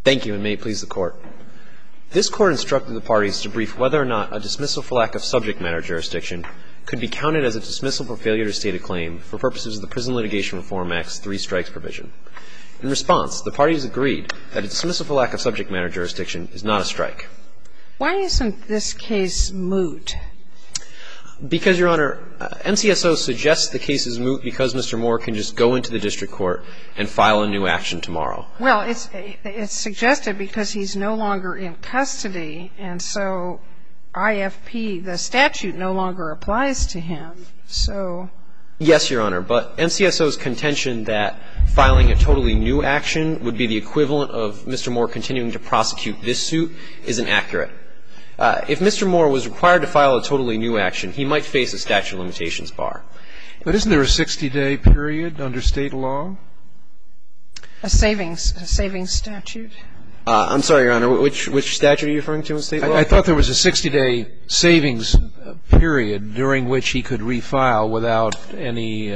Thank you, and may it please the Court. This Court instructed the parties to brief whether or not a dismissal for lack of subject matter jurisdiction could be counted as a dismissal for failure to state a claim for purposes of the Prison Litigation Reform Act's three strikes provision. In response, the parties agreed that a dismissal for lack of subject matter jurisdiction is not a strike. Why isn't this case moot? Because, Your Honor, MCSO suggests the case is moot because Mr. Moore can just go into the district court and file a new action tomorrow. Well, it's suggested because he's no longer in custody, and so IFP, the statute, no longer applies to him. So yes, Your Honor, but MCSO's contention that filing a totally new action would be the equivalent of Mr. Moore continuing to prosecute this suit isn't accurate. If Mr. Moore was required to file a totally new action, he might face a statute of limitations bar. But isn't there a 60-day period under State law? A savings statute. I'm sorry, Your Honor. Which statute are you referring to in State law? I thought there was a 60-day savings period during which he could refile without any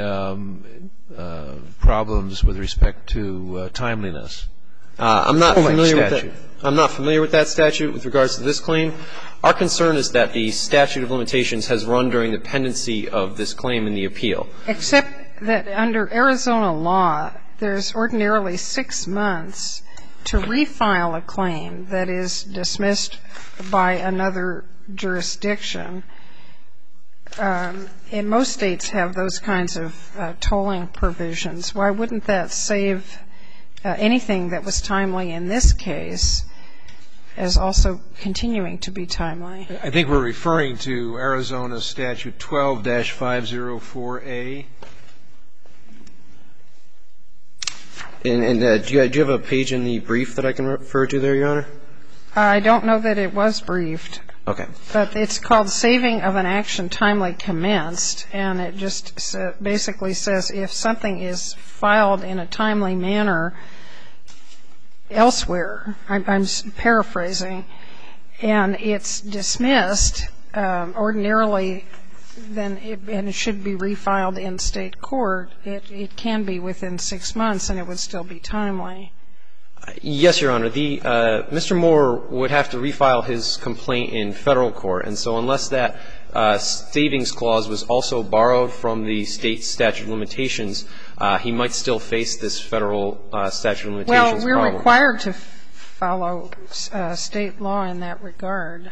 problems with respect to timeliness. I'm not familiar with that. I'm not familiar with that statute with regards to this claim. Our concern is that the statute of limitations has run during the pendency of this claim in the appeal. Except that under Arizona law, there's ordinarily 6 months to refile a claim that is dismissed by another jurisdiction. And most states have those kinds of tolling provisions. Why wouldn't that save anything that was timely in this case as also continuing to be timely? I think we're referring to Arizona Statute 12-504A. And do you have a page in the brief that I can refer to there, Your Honor? I don't know that it was briefed. Okay. But it's called Saving of an Action Timely Commenced, and it just basically says if something is filed in a timely manner elsewhere, I'm paraphrasing, and it's dismissed ordinarily, then it should be refiled in state court. It can be within 6 months, and it would still be timely. Yes, Your Honor. Mr. Moore would have to refile his complaint in Federal court, and so unless that savings clause was also borrowed from the state statute of limitations, he might still face this Federal statute of limitations problem. Well, we're required to follow state law in that regard.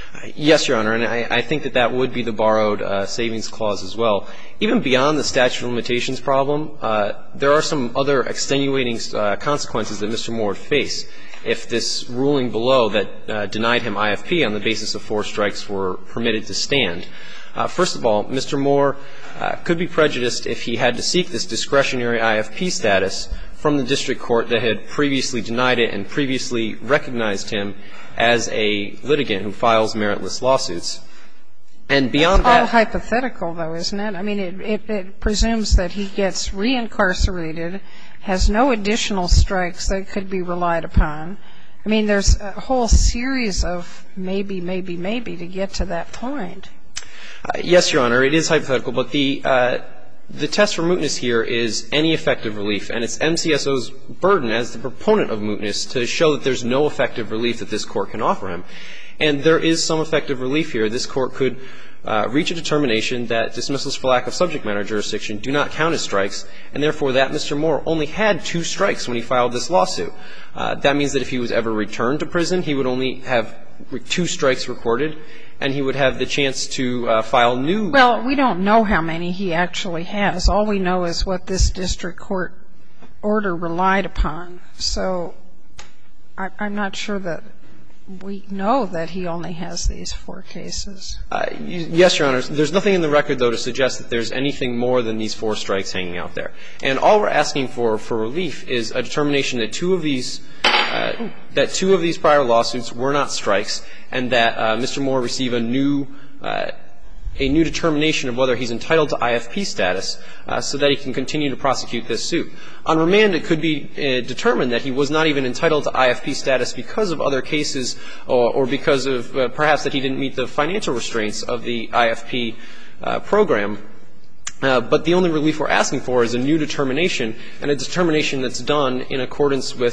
Yes, Your Honor, and I think that that would be the borrowed savings clause as well. Even beyond the statute of limitations problem, there are some other extenuating consequences that Mr. Moore would face if this ruling below that denied him IFP on the basis of 4 strikes were permitted to stand. First of all, Mr. Moore could be prejudiced if he had to seek this discretionary IFP status from the district court that had previously denied it and previously recognized him as a litigant who files meritless lawsuits. And beyond that — It's all hypothetical, though, isn't it? I mean, it presumes that he gets reincarcerated, has no additional strikes that could be relied upon. I mean, there's a whole series of maybe to get to that point. Yes, Your Honor, it is hypothetical, but the test for mootness here is any effective relief, and it's MCSO's burden as the proponent of mootness to show that there's no effective relief that this Court can offer him. And there is some effective relief here. This Court could reach a determination that dismissals for lack of subject matter jurisdiction do not count as strikes, and therefore that Mr. Moore only had 2 strikes when he filed this lawsuit. That means that if he was ever returned to prison, he would only have 2 strikes recorded, and he would have the chance to file new — Well, we don't know how many he actually has. All we know is what this district court order relied upon. So I'm not sure that we know that he only has these 4 cases. Yes, Your Honor. There's nothing in the record, though, to suggest that there's anything more than these 4 strikes hanging out there. And all we're asking for relief is a determination that 2 of these prior lawsuits were not strikes, and that Mr. Moore receive a new determination of whether he's entitled to IFP status so that he can continue to prosecute this suit. On remand, it could be determined that he was not even entitled to IFP status because of other cases or because of perhaps that he didn't meet the financial restraints of the IFP program. But the only relief we're asking for is a new determination, and a determination that's done in accordance with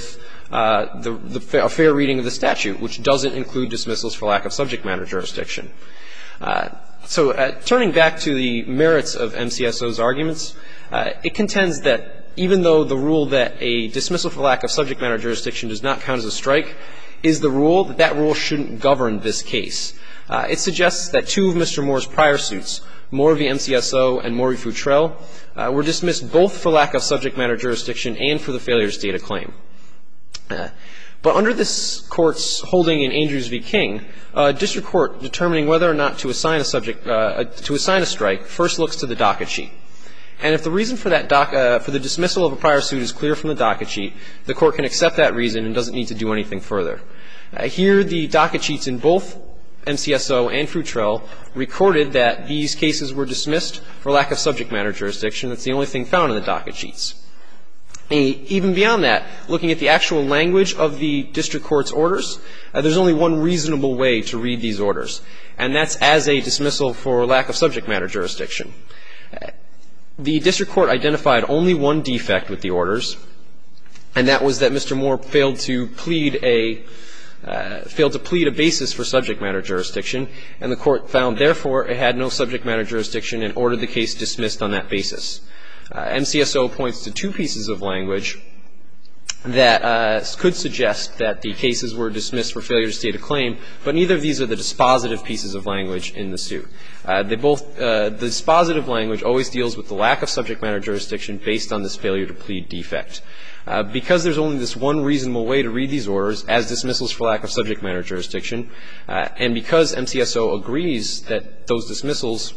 a fair reading of the statute, which doesn't include dismissals for lack of subject matter jurisdiction. So turning back to the merits of MCSO's arguments, it contends that even though the rule that a dismissal for lack of subject matter jurisdiction does not count as a strike is the rule, that rule shouldn't govern this case. It suggests that two of Mr. Moore's prior suits, Moore v. MCSO and Moore v. Futrell, were dismissed both for lack of subject matter jurisdiction and for the failure to state a claim. But under this Court's holding in Andrews v. King, district court determining whether or not to assign a strike first looks to the docket sheet. And if the reason for that for the dismissal of a prior suit is clear from the docket sheet, the Court can accept that reason and doesn't need to do anything further. Here, the docket sheets in both MCSO and Futrell recorded that these cases were dismissed for lack of subject matter jurisdiction. That's the only thing found in the docket sheets. Even beyond that, looking at the actual language of the district court's orders, there's only one reasonable way to read these orders, and that's as a dismissal for lack of subject matter jurisdiction. The district court identified only one defect with the orders, and that was that Mr. Moore failed to plead a basis for subject matter jurisdiction, and the Court found, therefore, it had no subject matter jurisdiction and ordered the case dismissed on that basis. MCSO points to two pieces of language that could suggest that the cases were dismissed for failure to state a claim, but neither of these are the dispositive pieces of language in the suit. The dispositive language always deals with the lack of subject matter jurisdiction based on this failure to plead defect. Because there's only this one reasonable way to read these orders as dismissals for lack of subject matter jurisdiction, and because MCSO agrees that those dismissals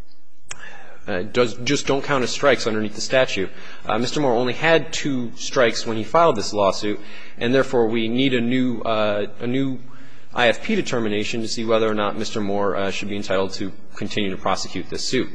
just don't count as strikes underneath the statute, Mr. Moore only had 2 strikes when he filed this lawsuit, and therefore we need a new IFP determination to see whether or not Mr. Moore should be entitled to continue to prosecute this suit.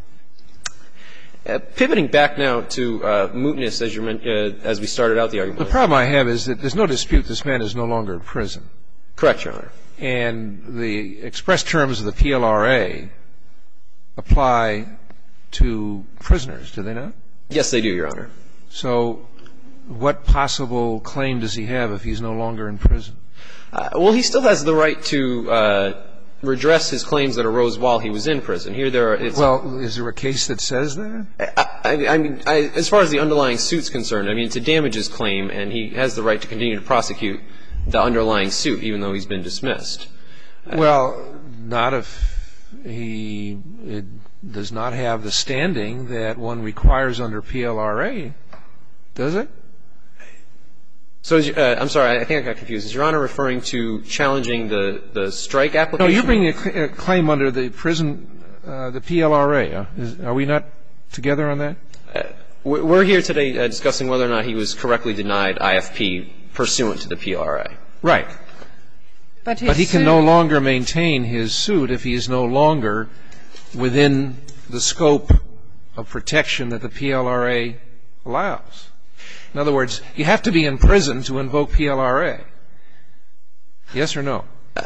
Pivoting back now to mootness, as we started out the argument. The problem I have is that there's no dispute this man is no longer in prison. Correct, Your Honor. And the express terms of the PLRA apply to prisoners, do they not? Yes, they do, Your Honor. So what possible claim does he have if he's no longer in prison? Well, he still has the right to redress his claims that arose while he was in prison. Here there are – Well, is there a case that says that? I mean, as far as the underlying suit's concerned, I mean, it's a damages claim, and he has the right to continue to prosecute the underlying suit, even though he's been dismissed. Well, not if he does not have the standing that one requires under PLRA, does it? So, I'm sorry, I think I got confused. Is Your Honor referring to challenging the strike application? No, you're bringing a claim under the prison, the PLRA. Are we not together on that? We're here today discussing whether or not he was correctly denied IFP pursuant to the PLRA. Right. But he can no longer maintain his suit if he is no longer within the scope of protection that the PLRA allows. In other words, you have to be in prison to invoke PLRA. Yes or no?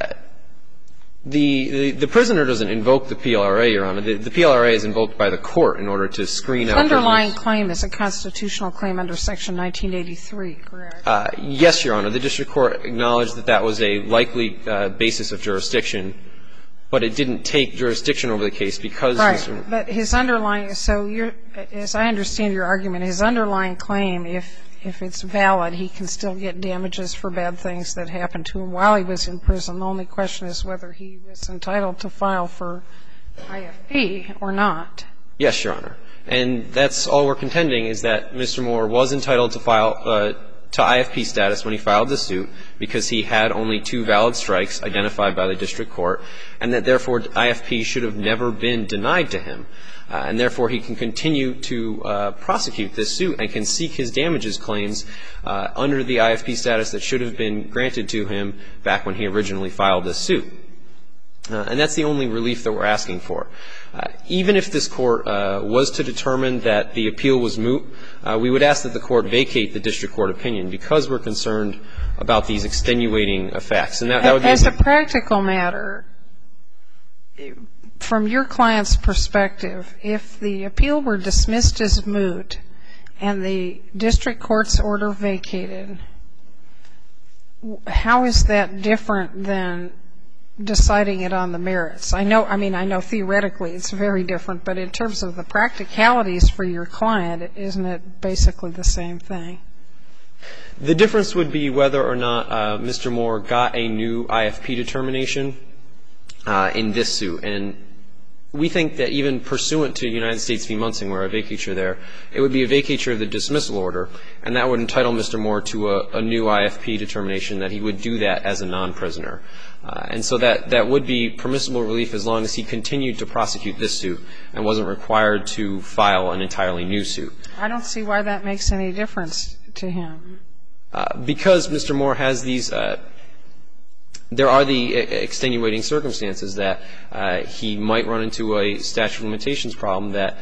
The prisoner doesn't invoke the PLRA, Your Honor. The PLRA is invoked by the court in order to screen out prisoners. The underlying claim is a constitutional claim under Section 1983, correct? Yes, Your Honor. The district court acknowledged that that was a likely basis of jurisdiction, but it didn't take jurisdiction over the case because Mr. Right. But his underlying – so you're – as I understand your argument, his underlying claim, if it's valid, he can still get damages for bad things that happened to him while he was in prison. The only question is whether he was entitled to file for IFP or not. Yes, Your Honor. And that's all we're contending is that Mr. Moore was entitled to file to IFP status when he filed the suit because he had only 2 valid strikes identified by the district court, and that, therefore, IFP should have never been denied to him. And, therefore, he can continue to prosecute this suit and can seek his damages claims under the IFP status that should have been granted to him back when he originally filed this suit. And that's the only relief that we're asking for. Even if this Court was to determine that the appeal was moot, we would ask that the Court vacate the district court opinion because we're concerned about these extenuating effects. And that would be as a practical matter, from your client's perspective, if the appeal were dismissed as moot and the district court's order vacated, how is that different than deciding it on the merits? I know theoretically it's very different, but in terms of the practicalities for your client, isn't it basically the same thing? The difference would be whether or not Mr. Moore got a new IFP determination in this suit. And we think that even pursuant to United States v. Munsingware, a vacatur there, it would be a vacatur of the dismissal order, and that would entitle Mr. Moore to a new IFP determination that he would do that as a non-prisoner. And so that would be permissible relief as long as he continued to prosecute this suit and wasn't required to file an entirely new suit. I don't see why that makes any difference to him. Because Mr. Moore has these there are the extenuating circumstances that he might run into a statute of limitations problem that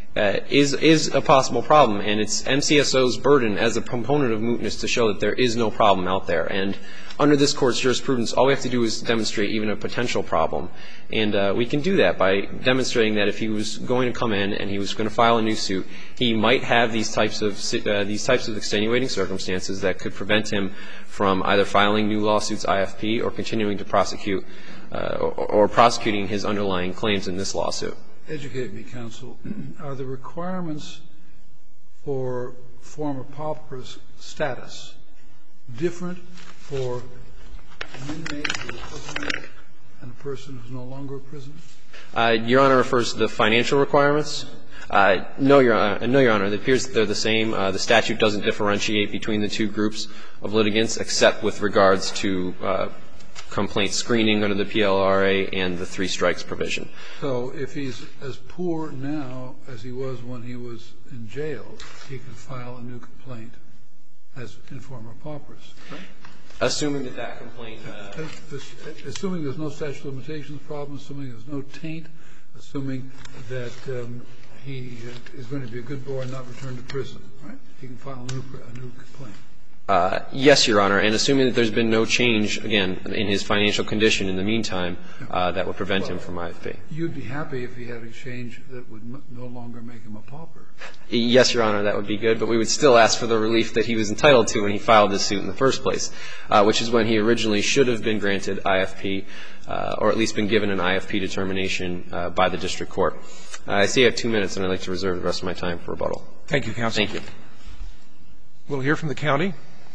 is a possible problem, and it's MCSO's burden as a component of mootness to show that there is no problem out there. And under this Court's jurisprudence, all we have to do is demonstrate even a potential problem. And we can do that by demonstrating that if he was going to come in and he was going to file a new suit, he might have these types of extenuating circumstances that could prevent him from either filing new lawsuits IFP or continuing to prosecute or prosecuting his underlying claims in this lawsuit. Educate me, counsel. Are the requirements for former pauper's status different for an inmate who is a prisoner and a person who is no longer a prisoner? Your Honor refers to the financial requirements? No, Your Honor. It appears that they're the same. The statute doesn't differentiate between the two groups of litigants except with regards to complaint screening under the PLRA and the three strikes provision. So if he's as poor now as he was when he was in jail, he can file a new complaint as in former paupers, right? Assuming that complaint assuming there's no statute of limitations problem, assuming there's no taint, assuming that he is going to be a good boy and not return to prison, right? He can file a new complaint. Yes, Your Honor, and assuming that there's been no change, again, in his financial condition in the meantime, that would prevent him from IFP. You'd be happy if he had a change that would no longer make him a pauper. Yes, Your Honor, that would be good, but we would still ask for the relief that he was entitled to when he filed this suit in the first place, which is when he originally should have been granted IFP or at least been given an IFP determination by the district court. I see I have 2 minutes, and I'd like to reserve the rest of my time for rebuttal. Thank you, counsel. Thank you. We'll hear from the county.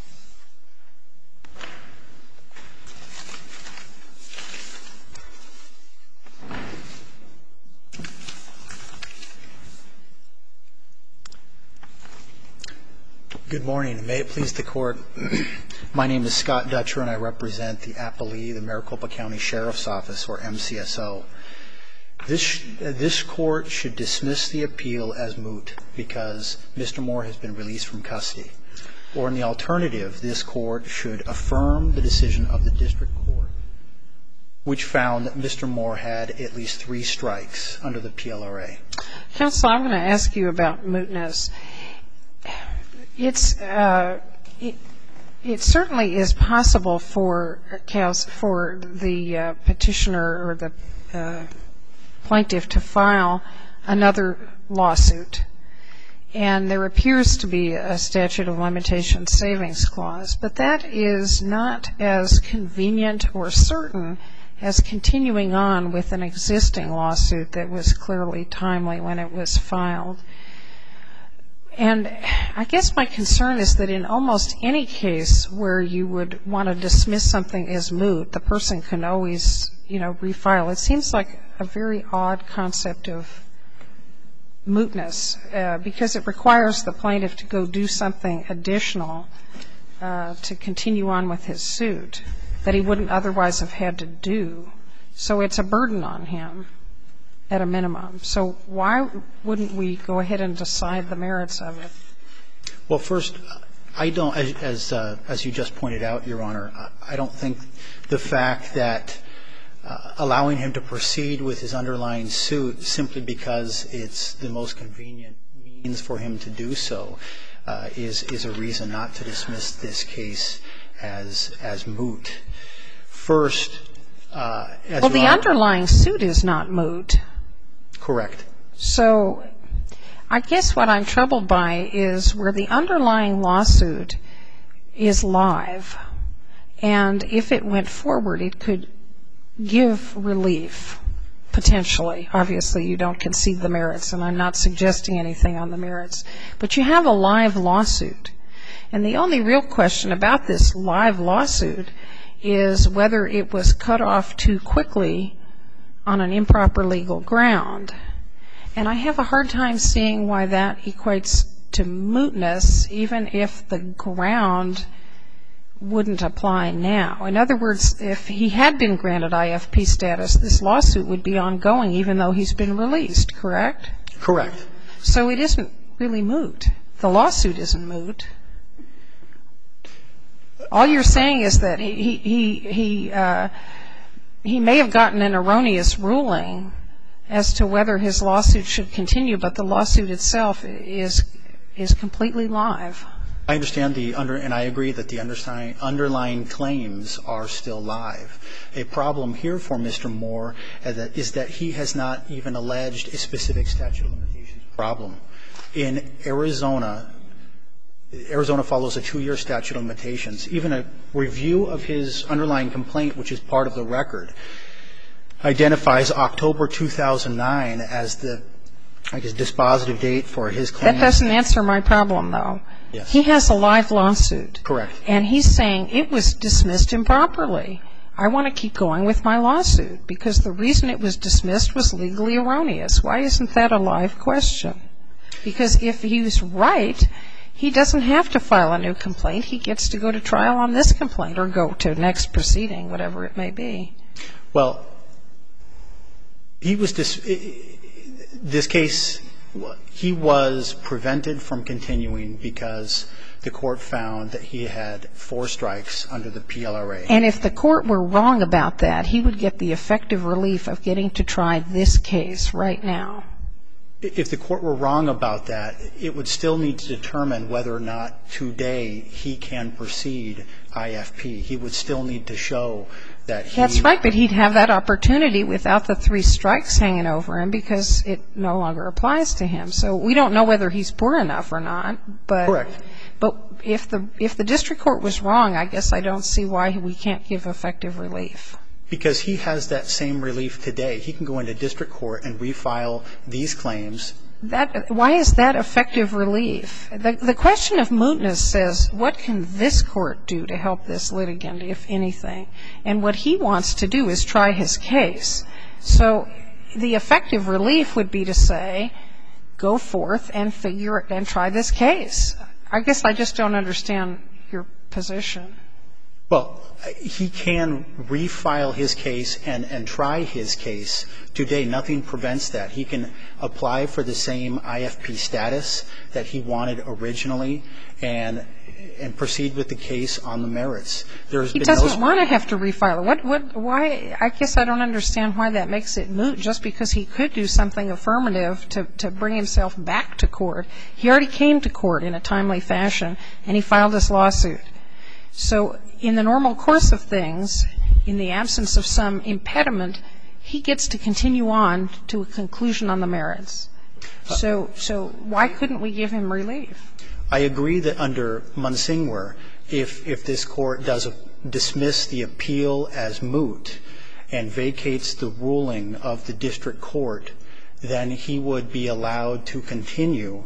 Good morning, and may it please the Court. My name is Scott Dutcher, and I represent the Applee, the Maricopa County Sheriff's Office, or MCSO. This Court should dismiss the appeal as moot because Mr. Moore has been released from custody. Or in the alternative, this Court should affirm the decision of the district court, which found that Mr. Moore had at least 3 strikes under the PLRA. Counsel, I'm going to ask you about mootness. It certainly is possible for the petitioner or the plaintiff to file another lawsuit, and there appears to be a statute of limitations savings clause, but that is not as convenient or certain as continuing on with an existing lawsuit that was clearly timely when it was filed. And I guess my concern is that in almost any case where you would want to dismiss something as moot, the person can always, refile. It seems like a very odd concept of mootness because it requires the plaintiff to go do something additional to continue on with his suit that he wouldn't otherwise have had to do. So it's a burden on him at a minimum. So why wouldn't we go ahead and decide the merits of it? Well, first, I don't, as you just pointed out, Your Honor, I don't think the fact that allowing him to proceed with his underlying suit simply because it's the most convenient means for him to do so is a reason not to dismiss this case as moot. First, as well, the underlying suit is not moot. Correct. So I guess what I'm troubled by is where the underlying lawsuit is live And if it went forward, it could give relief, potentially. Obviously, you don't concede the merits, and I'm not suggesting anything on the merits. But you have a live lawsuit. And the only real question about this live lawsuit is whether it was cut off too quickly on an improper legal ground. And I have a hard time seeing why that equates to mootness, even if the ground wouldn't apply now. In other words, if he had been granted IFP status, this lawsuit would be ongoing even though he's been released, correct? Correct. So it isn't really moot. The lawsuit isn't moot. All you're saying is that he may have gotten an erroneous ruling as to whether his lawsuit should continue, but the lawsuit itself is completely live. I understand and I agree that the underlying claims are still live. A problem here for Mr. Moore is that he has not even alleged a specific statute of limitations problem. In Arizona follows a 2-year statute of limitations. Even a review of his underlying complaint, which is part of the record, identifies October 2009 as the, I guess, dispositive date for his claim. That doesn't answer my problem, though. Yes. He has a live lawsuit. Correct. And he's saying it was dismissed improperly. I want to keep going with my lawsuit because the reason it was dismissed was legally erroneous. Why isn't that a live question? Because if he's right, he doesn't have to file a new complaint. He gets to go to trial on this complaint or go to next proceeding, whatever it may be. Well, he was this case, he was prevented from continuing because the court found that he had 4 strikes under the PLRA. And if the court were wrong about that, he would get the effective relief of getting to try this case right now. If the court were wrong about that, it would still need to determine whether or not today he can proceed IFP. He would still need to show that he... That's right, but he'd have that opportunity without the 3 strikes hanging over him because it no longer applies to him. So we don't know whether he's poor enough or not. Correct. But if the district court was wrong, I guess I don't see why we can't give effective relief. Because he has that same relief today. He can go into district court and refile these claims. Why is that effective relief? The question of mootness says, what can this court do to help this litigant, if anything? And what he wants to do is try his case. So the effective relief would be to say, go forth and try this case. I guess I just don't understand your position. Well, he can refile his case and try his case today. Nothing prevents that. He can apply for the same IFP status that he wanted originally and proceed with the case on the merits. He doesn't want to have to refile it. Why? I guess I don't understand why that makes it moot, just because he could do something affirmative to bring himself back to court. He already came to court in a timely fashion, and he filed this lawsuit. So in the normal course of things, in the absence of some impediment, he gets to continue on to a conclusion on the merits. So why couldn't we give him relief? I agree that under Munsingwer, if this court does dismiss the appeal as moot and vacates the ruling of the district court, then he would be allowed to continue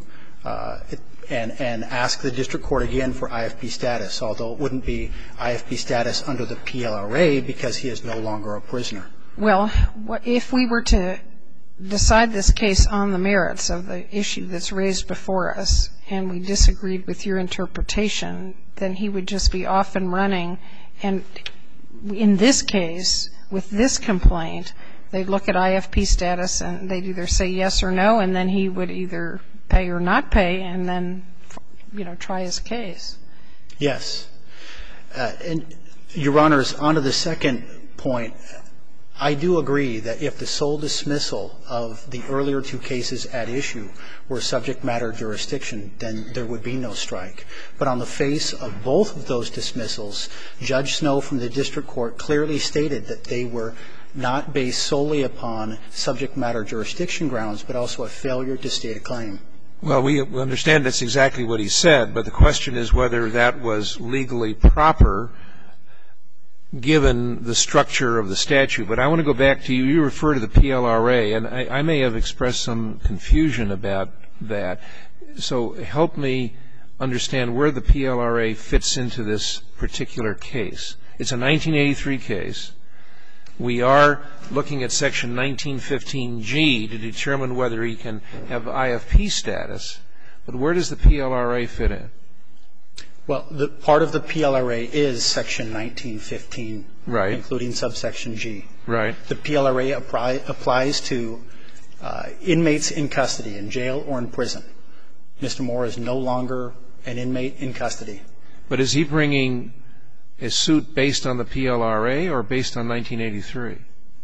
and ask the district court again for IFP status, although it wouldn't be IFP status under the PLRA because he is no longer a prisoner. Well, if we were to decide this case on the merits of the issue that's raised before us and we disagreed with your interpretation, then he would just be off and running. And in this case, with this complaint, they'd look at IFP status and they'd either say yes or no, and then he would either pay or not pay and then, try his case. Yes. And, Your Honors, on to the second point. I do agree that if the sole dismissal of the earlier 2 cases at issue were subject matter jurisdiction, then there would be no strike. But on the face of both of those dismissals, Judge Snow from the district court clearly stated that they were not based solely upon subject matter jurisdiction grounds, but also a failure to state a claim. Well, we understand that's exactly what he said, but the question is whether that was legally proper given the structure of the statute. But I want to go back to you refer to the PLRA, and I may have expressed some confusion about that. So help me understand where the PLRA fits into this particular case. It's a 1983 case. We are looking at Section 1915G to determine whether he can have IFP status. But where does the PLRA fit in? Well, part of the PLRA is Section 1915, right, including subsection G. Right. The PLRA applies to inmates in custody, in jail or in prison. Mr. Moore is no longer an inmate in custody. But is he bringing a suit based on the PLRA or based on 1983?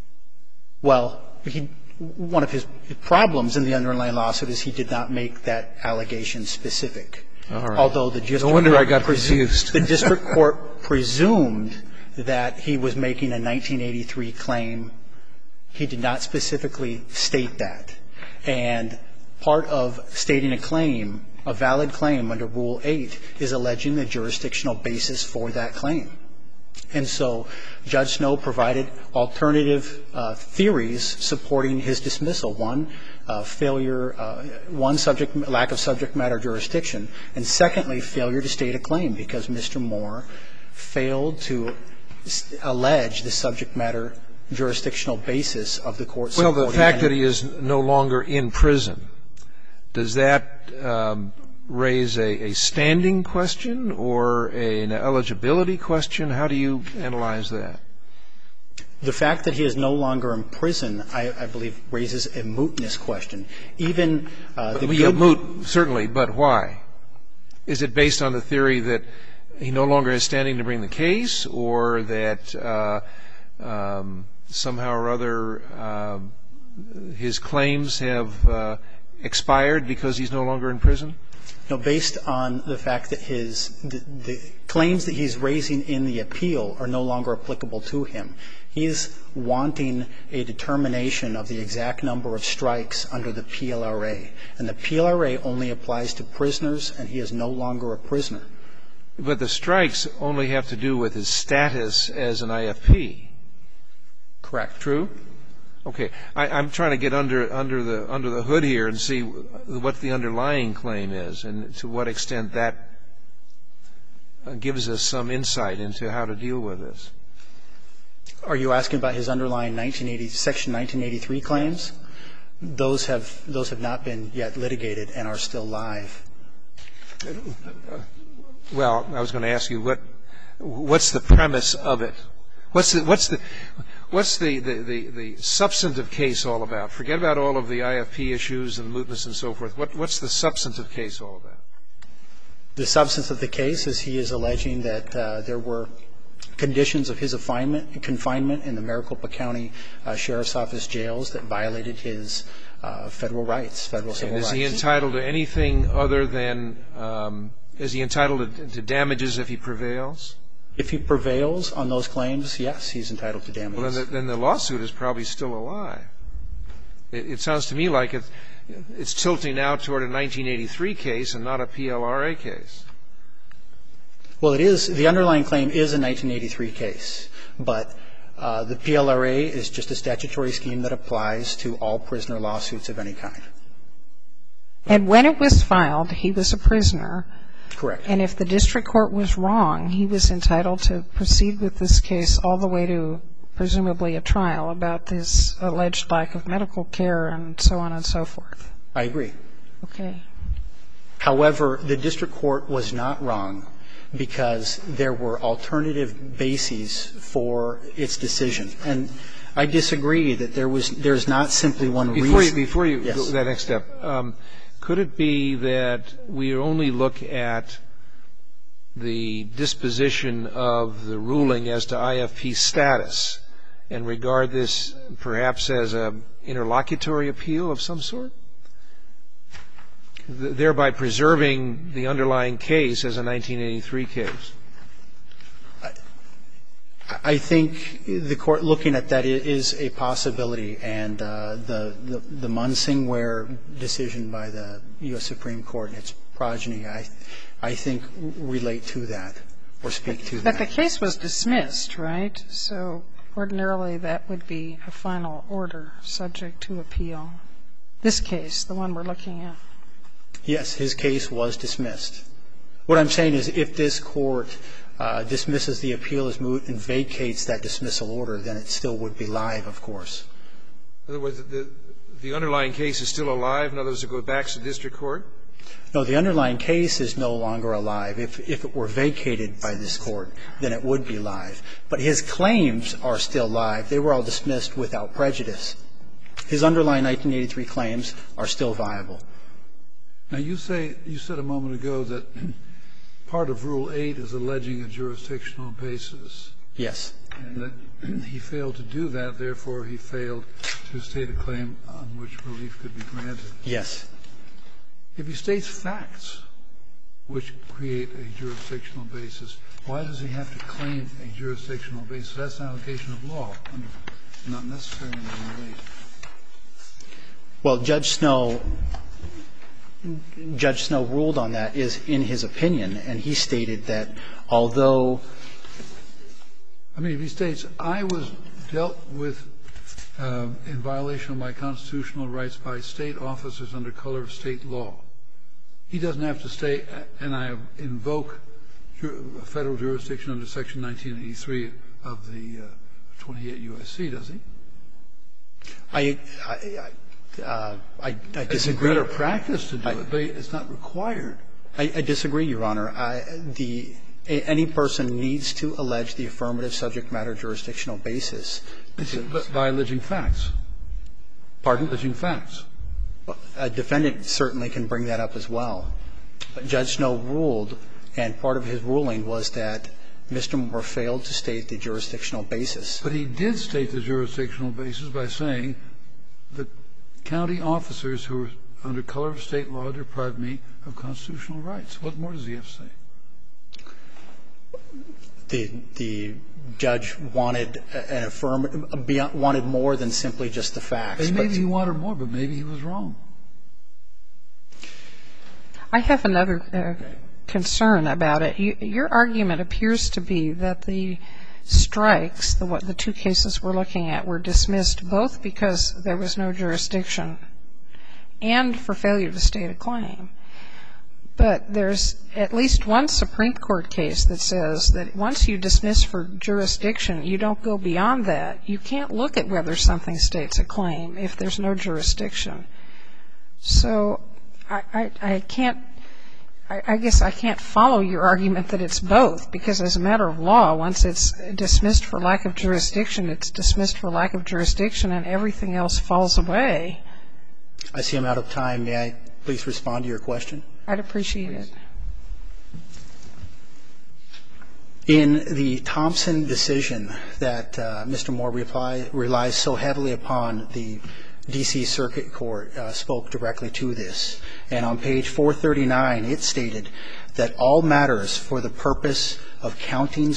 Well, one of his problems in the underlying lawsuit is he did not make that allegation specific. All right. Although the district no wonder I got confused. The district court presumed that he was making a 1983 claim. He did not specifically state that. And part of stating a claim, a valid claim under Rule 8, is alleging the jurisdictional basis for that claim. And so Judge Snow provided alternative theories supporting his dismissal. One, failure, lack of subject matter jurisdiction, and secondly, failure to state a claim because Mr. Moore failed to allege the subject matter jurisdictional basis of the court supporting. Well, the fact that he is no longer in prison, does that raise a standing question or an eligibility question? How do you analyze that? The fact that he is no longer in prison, I believe, raises a mootness question. Even the good moot, certainly, but why? Is it based on the theory that he no longer is standing to bring the case, or that somehow or other his claims have expired because he's no longer in prison? No, based on the fact that the claims that he's raising in the appeal are no longer applicable to him. He's wanting a determination of the exact number of strikes under the PLRA. And the PLRA only applies to prisoners, and he is no longer a prisoner. But the strikes only have to do with his status as an IFP. Correct. True? Okay. I'm trying to get under the hood here and see what the underlying claim is and to what extent that gives us some insight into how to deal with this. Are you asking about his underlying Section 1983 claims? Those have not been yet litigated and are still live. Well, I was going to ask you what's the premise of it? What's the substantive case all about? Forget about all of the IFP issues and mootness and so forth. What's the substantive case all about? The substance of the case is he is alleging that there were conditions of his confinement in the Maricopa County Sheriff's Office jails that violated his federal rights, federal civil rights. And is he entitled to anything other than is he entitled to damages if he prevails? If he prevails on those claims, yes, he's entitled to damages. Well, then the lawsuit is probably still alive. It sounds to me like it's tilting now toward a 1983 case and not a PLRA case. Well, it is. The underlying claim is a 1983 case, but the PLRA is just a statutory scheme that applies to all prisoner lawsuits of any kind. And when it was filed, he was a prisoner. Correct. And if the district court was wrong, he was entitled to proceed with this case all the way to presumably a trial about this alleged lack of medical care and so on and so forth. I agree. Okay. However, the district court was not wrong because there were alternative bases for its decision. And I disagree that there's not simply one reason. Before you yes. go to that next step, could it be that we only look at the disposition of the ruling as to IFP status and regard this perhaps as an interlocutory appeal of some sort, thereby preserving the underlying case as a 1983 case? I think the court looking at that is a possibility, and the Munsingware decision by the U.S. Supreme Court and its progeny, I think, relate to that. or speak to that. But the case was dismissed, right? So ordinarily that would be a final order subject to appeal. This case, the one we're looking at. Yes, his case was dismissed. What I'm saying is if this Court dismisses the appeal as moot and vacates that dismissal order, then it still would be live, of course. In other words, the underlying case is still alive? In other words, it goes back to district court? No, the underlying case is no longer alive. If it were vacated by this Court, then it would be live. But his claims are still live. They were all dismissed without prejudice. His underlying 1983 claims are still viable. Now, you said a moment ago that part of Rule 8 is alleging a jurisdictional basis. Yes. And that he failed to do that, therefore he failed to state a claim on which relief could be granted. Yes. If he states facts which create a jurisdictional basis, why does he have to claim a jurisdictional basis? That's an allegation of law, not necessarily Rule 8. Well, Judge Snow ruled on that is in his opinion, and he stated that although I mean, if he states, I was dealt with in violation of my constitutional rights by State officers under color of State law, he doesn't have to state, and I invoke Federal jurisdiction under Section 1983 of the 28 U.S.C., does he? I disagree. It's a better practice to do it, but it's not required. I disagree, Your Honor. Any person needs to allege the affirmative subject matter jurisdictional basis. By alleging facts. Pardon? Alleging facts. A defendant certainly can bring that up as well. But Judge Snow ruled, and part of his ruling was that Mr. Moore failed to state the jurisdictional basis. But he did state the jurisdictional basis by saying the county officers who are under color of State law deprived me of constitutional rights. What more does he have to say? The judge wanted an affirmative, wanted more than simply just the facts. Maybe he wanted more, but maybe he was wrong. I have another concern about it. Your argument appears to be that the strikes, the two cases we're looking at, were dismissed both because there was no jurisdiction and for failure to state a claim. But there's at least one Supreme Court case that says that once you dismiss for jurisdiction, you don't go beyond that. You can't look at whether something states a claim if there's no jurisdiction. So I guess I can't follow your argument that it's both, because as a matter of law, once it's dismissed for lack of jurisdiction, it's dismissed for lack of jurisdiction and everything else falls away. I see I'm out of time. May I please respond to your question? I'd appreciate it. In the Thompson decision that Mr. Moore relies so heavily upon, the D.C. Circuit Court spoke directly to this. And on page 439, it stated that all that matters for the purpose of counting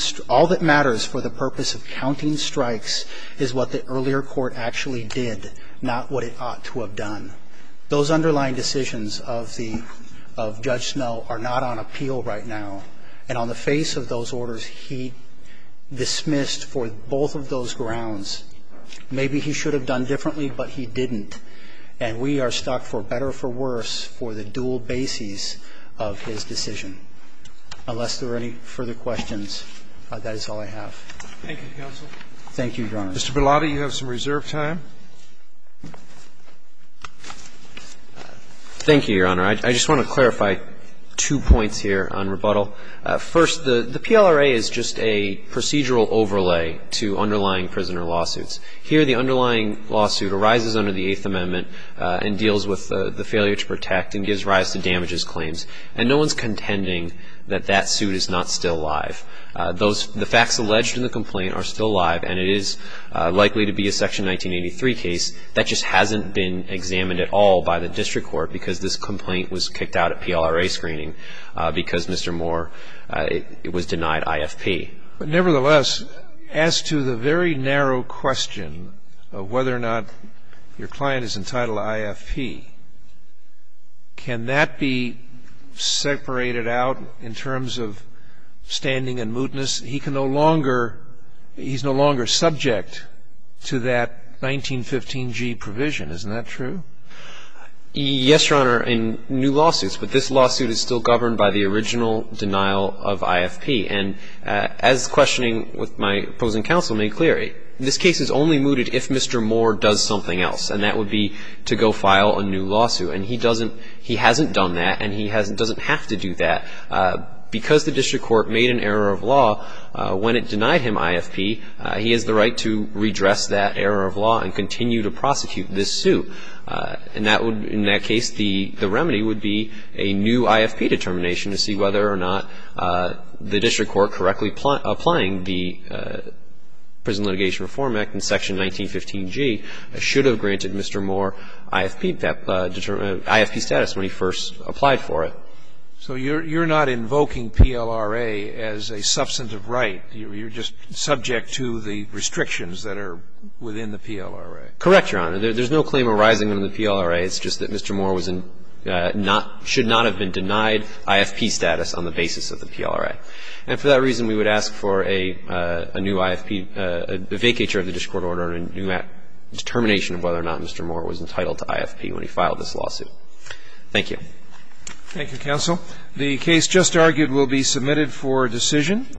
strikes is what the earlier court actually did, not what it ought to have done. Those underlying decisions of Judge Snow are not on appeal right now. And on the face of those orders, he dismissed for both of those grounds. Maybe he should have done differently, but he didn't. And we are stuck, for better or for worse, for the dual bases of his decision. Unless there are any further questions, that is all I have. Thank you, counsel. Thank you, Your Honor. Mr. Bellotti, you have some reserve time. Thank you, Your Honor. I just want to clarify 2 points here on rebuttal. First, the PLRA is just a procedural overlay to underlying prisoner lawsuits. Here, the underlying lawsuit arises under the Eighth Amendment and deals with the failure to protect and gives rise to damages claims. And no one's contending that that suit is not still live. The facts alleged in the complaint are still live, and it is likely to be a Section 1983 case. That just hasn't been examined at all by the district court because this complaint was kicked out at PLRA screening because Mr. Moore it was denied IFP. But nevertheless, as to the very narrow question of whether or not your client is entitled to IFP, can that be separated out in terms of standing and mootness, he's no longer subject to that 1915G provision. Isn't that true? Yes, Your Honor, in new lawsuits, but this lawsuit is still governed by the original denial of IFP. And as questioning with my opposing counsel made clear, this case is only mooted if Mr. Moore does something else, and that would be to go file a new lawsuit. And he hasn't done that, and he doesn't have to do that. Because the district court made an error of law when it denied him IFP, he has the right to redress that error of law and continue to prosecute this suit. And that would, in that case, the remedy would be a new IFP determination to see whether or not the district court correctly applying the Prison Litigation Reform Act in Section 1915G should have granted Mr. Moore IFP status when he first applied for it. So you're not invoking PLRA as a substantive right. You're just subject to the restrictions that are within the PLRA. Correct, Your Honor. There's no claim arising under the PLRA. It's just that Mr. Moore was should not have been denied IFP status on the basis of the PLRA. And for that reason, we would ask for a new IFP, a vacatur of the district court order and a new determination of whether or not Mr. Moore was entitled to IFP when he filed this lawsuit. Thank you. Thank you, counsel. The case just argued will be submitted for decision.